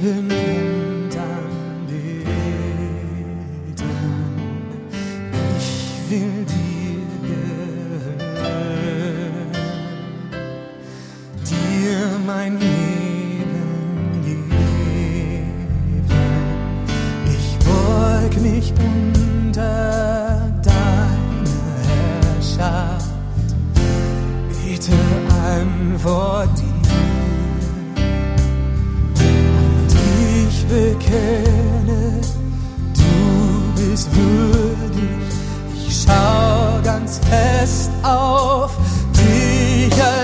leben und anbeten. Ich will dir gehören, dir mein Leben geben. Ich beug mich unter deine Herrschaft, bete an vor dir. Ich bekenne, du bist würdig, ich schau ganz fest auf dich.